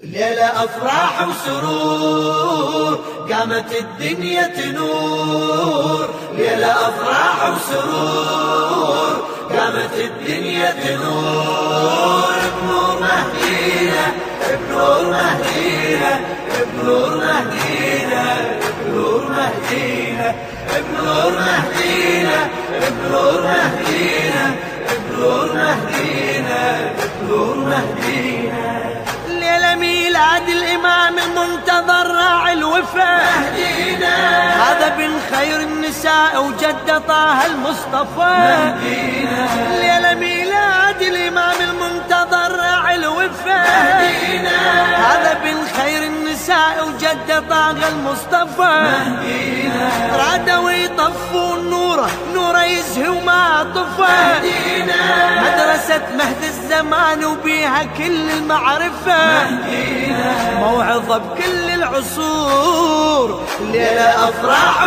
ليلة أفراح وسرور قامت الدنيا تنور. ليلة أفراح وسرور قامت الدنيا تنور. بنور مهدينا بنور مهدينا بنور مهدينا بنور مهدينا بنور مهدينا بنور مهدينا بنور مهدينا بنور مهدينا. ليلة ميلاد الإمام المنتظر راعي الوفا مهدينا. هذا بن خير النساء وجد طه المصطفى مهدينا. ليلة ميلاد الإمام المنتظر راعي الوفا مهدينا. هذا بن خير النساء وجد طه المصطفى مهدينا. رادوا يطفوا النور نوره يزهي وما طفى مهدينا. مدرسة مهد الزمان وبيها كل المعرفة مهدينا. موعظة بكل العصور. ليلة أفراح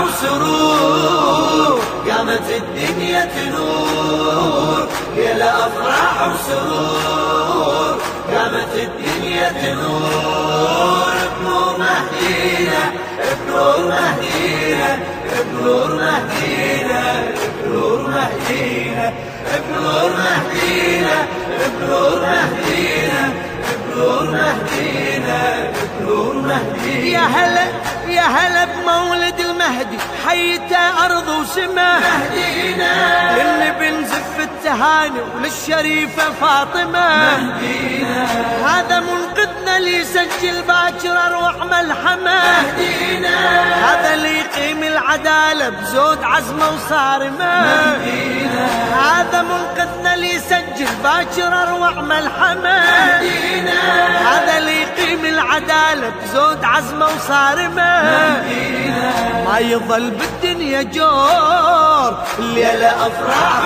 وسرور قامت الدنيا تنور. ليلة أفراح وسرور قامت الدنيا تنور. بنور مهدينا بنور مهدينا بنور مهدينا بنور مهدينا بنور مهدينا بنور مهدينا بنور مهدينا بنور مهدينا. يا هلا يا هلا بمولد المهدي حيته أرض وسما مهدينا. للي بنزف التهاني وللشريفة فاطمة مهدينا. هذا منقذنا اللي يسجل باكر أروح ملحمة مهدينا. هذا اللي يقيم العدالة بزود عزمه وصارمة مهدينا. هذا منقذنا اللي يسجل باكر أروح ملحمة مهدينا. هذا اللي يقيم العدالة بزود عزمه وصارمة مهدينا. ما يظل بالدنيا جور. الليلة أفراح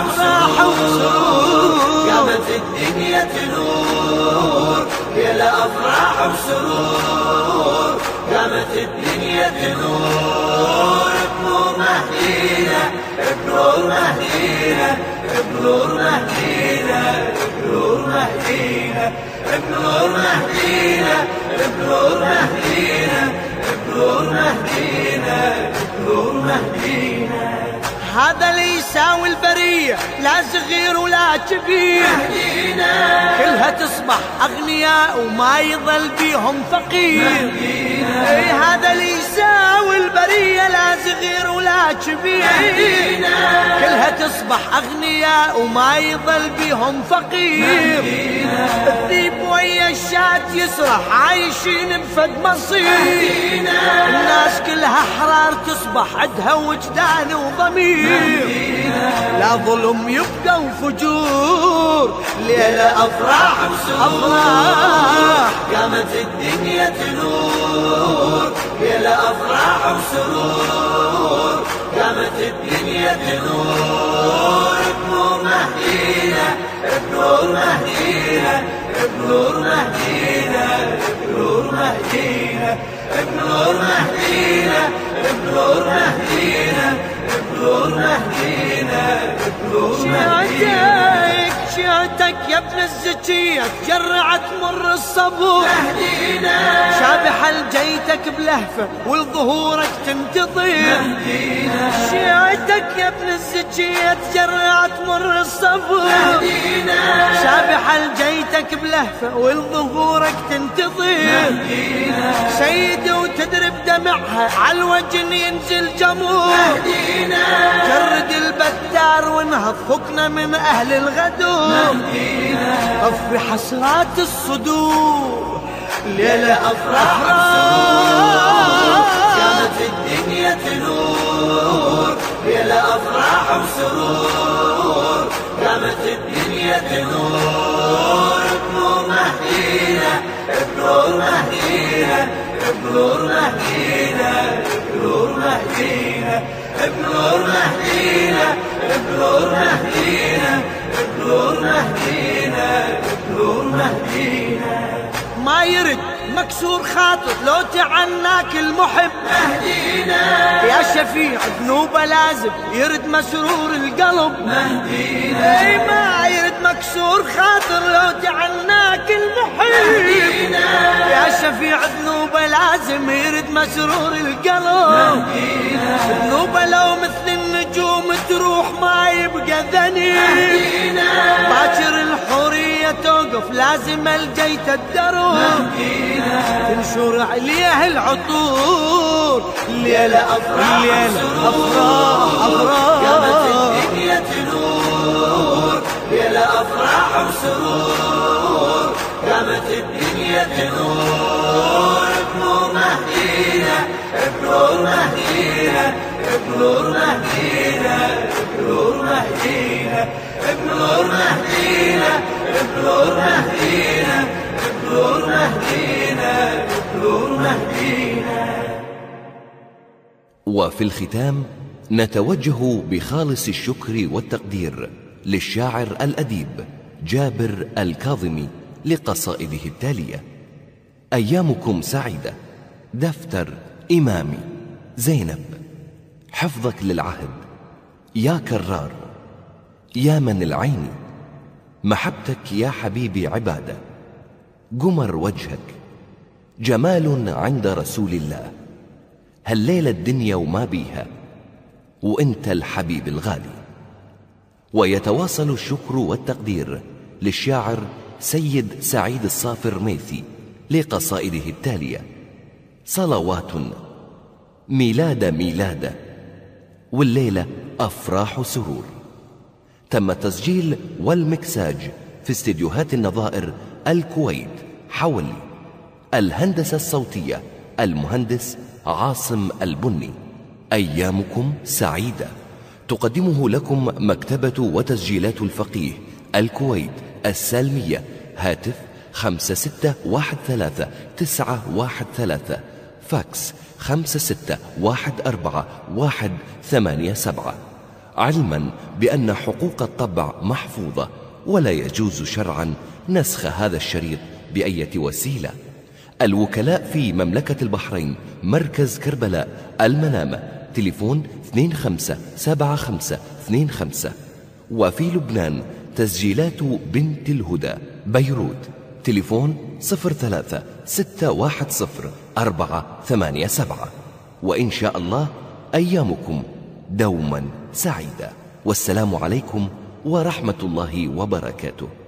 وسرور قامت الدنيا تنور. ليلة أفراح وسرور قامت الدنيا تنور. بنور مهدينا بنور مهدينا بنور مهدينا بنور مهدينا بنور مهدينا بنور مهدينا بنور مهدينا بنور مهدينا. هذا اللي يساوي البرية لا صغير ولا كبير مهدينا. كلها تصبح أغنياء وما يظل بيهم فقير مهدينا. اي هذا اللي يساوي البرية لا صغير ولا كبير مهدينا. كلها تصبح أغنياء وما يظل بيهم فقير مهدينا. الذيب ويا الشات يسرح عايشين بفد مصير مهدينا. الناس كلها حرار تصبح عدها وجدان وضمير مهدينا. لا ظلم يبقى وفجور. ليلة أفراح وسرور قامت الدنيا تنور. ليلة أفراح وسرور قامت الدنيا تنور. بنور مهدينا بنور مهدينا بنور مهدينا بنور مهدينا بنور مهدينا بنور مهدينا بنور مهدينا بنور مهدينا. شيعتك يا ابن الزكية تجرعت مر الصبور مهدينا. شابح الجيتك بلهفة ولظهورك تنتظر مهدينا. شيعتك يا ابن الزكية تجرعت مر الصبور مهدينا. شابح الجيتك بلهفة ولظهورك تنتظر مهدينا. سيدي وتدرب دمعها عالوجن ينزل جمور مهدينا. جرد البتار وانهض فكنا من أهل الغدور مهدينا. أفرح حسرات الصدور. ليلة أفراح وسرور قامت الدنيا تنور. ليلة أفراح وسرور قامت الدنيا تنور. بنور مهدينا بنور مهدينا بنور مهدينا بنور مهدينا بنور مهدينا بنور مهدينا بنور مهدينا بنور مهدينا. ما يرد مكسور خاطر لو تعناك المحب مهدينا. يا شفيع ذنوبه لازم يرد مسرور القلب مهدينا. اي ما يرد مكسور خاطر لو تعناك المحب مهدينا. يا لازم يرد مسرور القلب. ذنوبه لو مثل النجوم تروح ما يبقى ذنب. باكر الحرية توقف لازم الجيت الدرب. تنشر عليه العطور الليلة أفراح أفراح قامت الدنيا تنور. ليلة أفراح وسرور قامت الدنيا تنور. بنور مهدينا بنور مهدينا بنور مهدينا بنور مهدينا بنور مهدينا بنور مهدينا بنور مهدينا بنور مهدينا. وفي الختام نتوجه بخالص الشكر والتقدير للشاعر الأديب جابر الكاظمي لقصائده التالية: أيامكم سعيدة. دفتر إمامي. زينب. حفظك للعهد. يا كرار. يا من العين. محبتك يا حبيبي عبادة. قمر وجهك. جمال عند رسول الله. هالليلة الدنيا وما بيها وانت الحبيب الغالي. ويتواصل الشكر والتقدير للشاعر سيد سعيد الصافر ميثي لقصائده التالية: صلوات. ميلاد. والليلة أفراح سرور. تم التسجيل والمكساج في استديوهات النظائر الكويت حولي. الهندسة الصوتية المهندس عاصم البني. أيامكم سعيدة تقدمه لكم مكتبة وتسجيلات الفقيه الكويت السالمية. هاتف 5613-913. فاكس 5614-187. علما بأن حقوق الطبع محفوظة ولا يجوز شرعا نسخ هذا الشريط بأية وسيلة. الوكلاء في مملكة البحرين مركز كربلاء المنامة. تليفون 257525. وفي لبنان تسجيلات بنت الهدى بيروت. تليفون 03-610-487. وإن شاء الله أيامكم دوما سعيدة. والسلام عليكم ورحمة الله وبركاته.